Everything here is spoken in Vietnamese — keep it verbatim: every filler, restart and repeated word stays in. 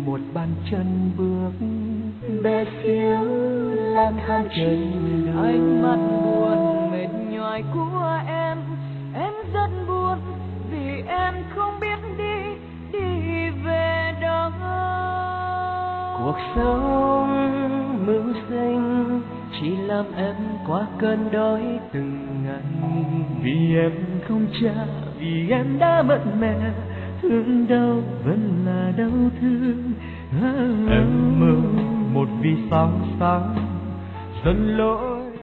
một bàn chân bước bé xíu lang thang trên đường. Ánh mắt buồn mệt nhoài của em, em rất buồn vì em không biết đi đi về đâu. Cuộc sống mưu sinh chỉ làm em qua cơn đói từng ngày. Vì em không cha, vì em đã mất mẹ, thương đau vẫn là đau thương. Em mơ một vì sao sáng dần lỗi